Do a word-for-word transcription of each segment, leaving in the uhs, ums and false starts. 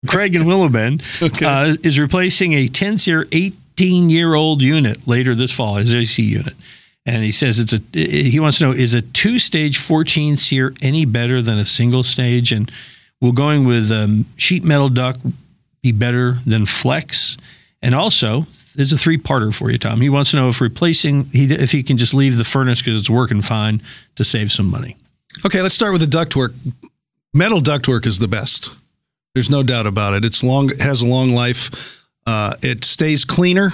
Craig in Willow Bend, okay. uh, is replacing a ten-SEER eighteen-year-old unit later this fall, his A C unit. And he says it's a. He wants to know, is a two-stage fourteen SEER any better than a single stage? And we're going with um, sheet metal duct be better than flex. And also, there's a three-parter for you, Tom. He wants to know if replacing, he, if he can just leave the furnace because it's working fine to save some money. Okay, let's start with the ductwork. Metal ductwork is the best. There's no doubt about it. It's long. It has a long life. Uh, it stays cleaner.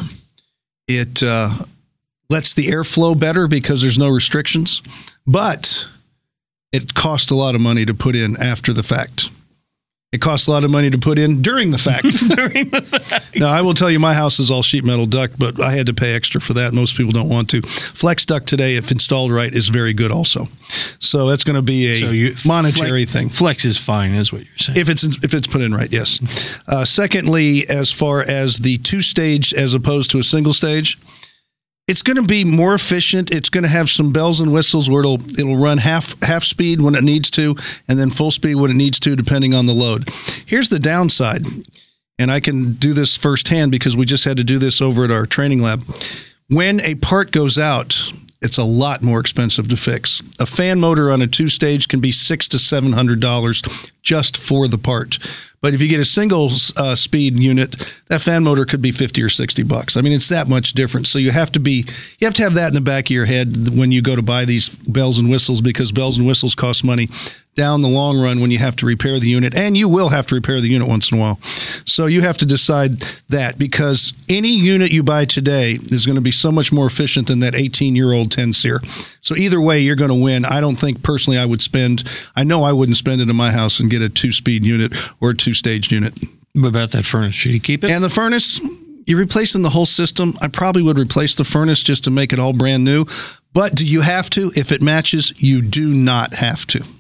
It uh, lets the air flow better because there's no restrictions. But it costs a lot of money to put in after the fact. It costs a lot of money to put in during the fact. during the fact. Now, I will tell you, my house is all sheet metal duct, but I had to pay extra for that. Most people don't want to. Flex duct today, if installed right, is very good also. So that's going to be a so you, monetary flex, thing. Flex is fine, is what you're saying. If it's if it's put in right, yes. Uh, secondly, as far as the two-stage as opposed to a single stage, it's going to be more efficient. It's going to have some bells and whistles where it'll it'll run half half speed when it needs to, and then full speed when it needs to, depending on the load. Here's the downside, and I can do this firsthand because we just had to do this over at our training lab. When a part goes out, it's a lot more expensive to fix. A fan motor on a two-stage can be six to seven hundred dollars just for the part. But if you get a single uh, speed unit, that fan motor could be fifty or sixty bucks. I mean, it's that much different. So you have to be, you have to have that in the back of your head when you go to buy these bells and whistles, because bells and whistles cost money down the long run when you have to repair the unit, and you will have to repair the unit once in a while. So you have to decide that, because any unit you buy today is going to be so much more efficient than that eighteen-year-old ten-SEER. So either way, you're going to win. I don't think personally I would spend, I know I wouldn't spend it in my house and get a two-speed unit or a two-stage unit. What about that furnace? Should you keep it? And the furnace, you're replacing the whole system. I probably would replace the furnace just to make it all brand new. But do you have to? If it matches, you do not have to.